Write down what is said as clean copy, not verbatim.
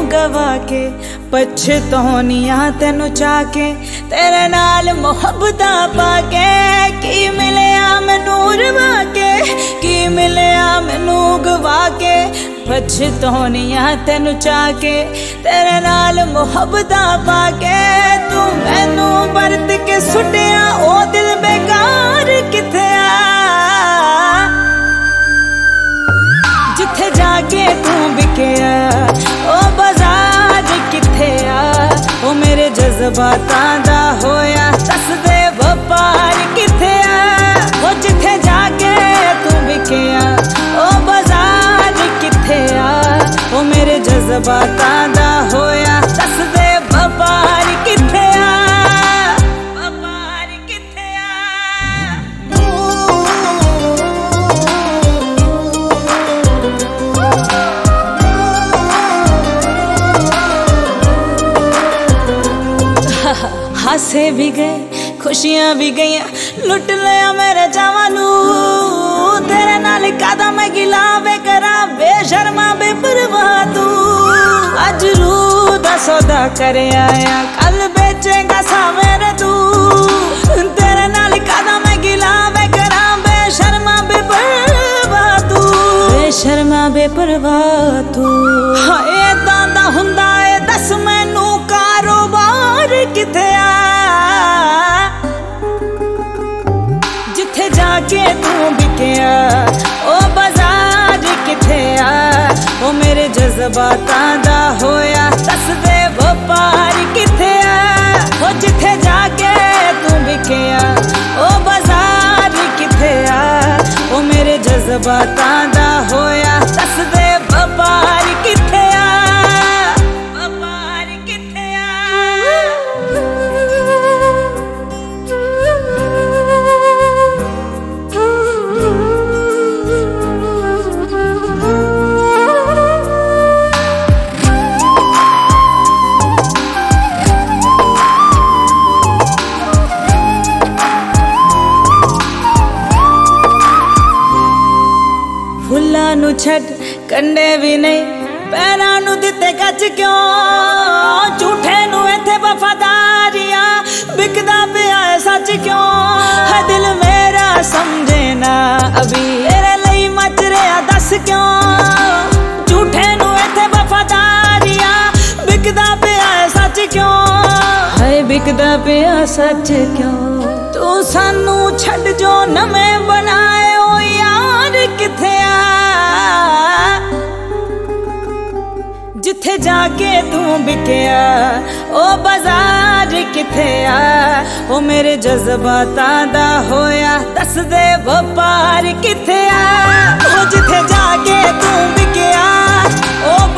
गवा के पछतौनियां तेनू चाके तेरे नाल मुहब्बतां पाके की मिलिया मैनू रवा के की मिलिया मैनू गवा के पछतौनियां तेनू चाके तेरे नाल मुहब्बतां पाके तू मैनू बरत के सुटिया ओ दिल बेकार किथे आ जिथे जाके तू बिकिया ओ बाजार किथे आ ओ मेरे जज्बातां दा होया दस दे व्यापार किथे आ ओ जिथे जाके तू बिकिया ओ बाजार किथे आ ओ मेरे जज्बातां दा होया दस दे व्यापार किथे आ व्यापार किथे हासे भी गए खुशियां भी गई लुट लिया मेरे जावानू तेरे नाल कादा मैं गिला वे करा बेशर्मा बेपरवाह तू अज रूह दा सौदा कर आया कल बेचेगा सावेरे तू तेरे नाल कादा मैं गिला वे करा बेशर्मा बेपरवाह तू बेशर्मा बेपरवाह तू हाय दांदा हुंदा ए दस मैनू कारोबार किथे आ जिथे जाके तू बिकिया ओ बाजार किथे आ ओ मेरे जज्बातां दा होया दस दे व्यापार किथे आ ओ जिथे जाके तू बिकिया ओ बाजार किथे आ ओ मेरे जज्बातां दा होया दस दे व्यापार किथे आ व्यापार किथे फुल्लां नू छड्ड कंडे भी नहीं पैरां नू दिते गज क्यों झूठे नू इत्थे वफादारियां बिकदा पिया है सच क्यों है दिल मेरा समझे ना अभी तेरे लई मच रहा दस क्यों झूठे नू इत्थे वफादारियां बिकदा पिया है सच क्यों है बिकदा पिया सच क्यों तू सानू छड्ड जो नवें बनाए ओ यार किथे आ जिथे जाके तू बिकिया ओ बाजार किथे आ ओ मेरे जज्बातां दा होया दस दे व्यापार किथे आ ओ जिथे जाके तू बिकिया ओ